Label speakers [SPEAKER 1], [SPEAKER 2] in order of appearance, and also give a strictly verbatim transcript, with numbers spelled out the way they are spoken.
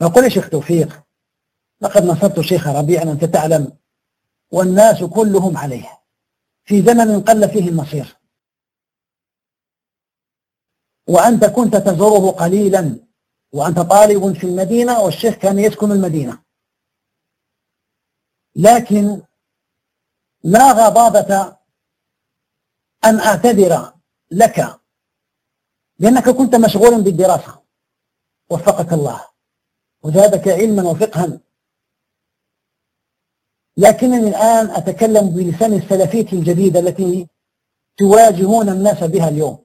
[SPEAKER 1] فقل يا شيخ توفيق لقد نصرت شيخ ربيعا أنت تعلم والناس كلهم عليه في زمن قل فيه النصير، وأنت كنت تزوره قليلا وأنت طالب في المدينة والشيخ كان يسكن المدينة، لكن لا غضاضة أن أعتذر لك لأنك كنت مشغولا بالدراسة وفقك الله وزادك علما وفقها، لكنني الآن أتكلم بلسان السلفية الجديدة التي تواجهون الناس بها اليوم.